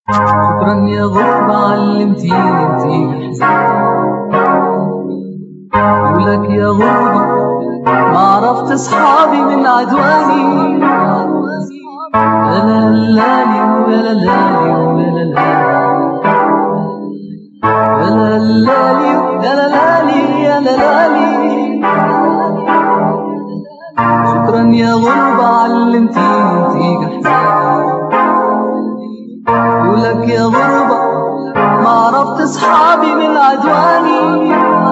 شكرا يا غربة علمتيني انتي احزان. لولاك يا غربة ما عرفت اصحابي من عدواني. يا لالالي ويا لالالي ويا لالالي يا لالالي يا لالالي. شكرا يا غربة علمتيني انتي احزان. لولاك يا غربة ما عرفت اصحابي من عدواني.